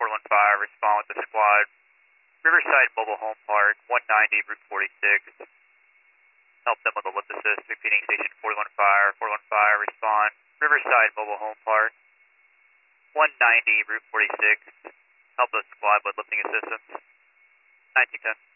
415, respond with the squad. Riverside Mobile Home Park, 190, Route 46. Help them with a lift assist, repeating station 415, respond. Riverside Mobile Home Park, 190, Route 46. Help the squad with lifting assistance. 1910.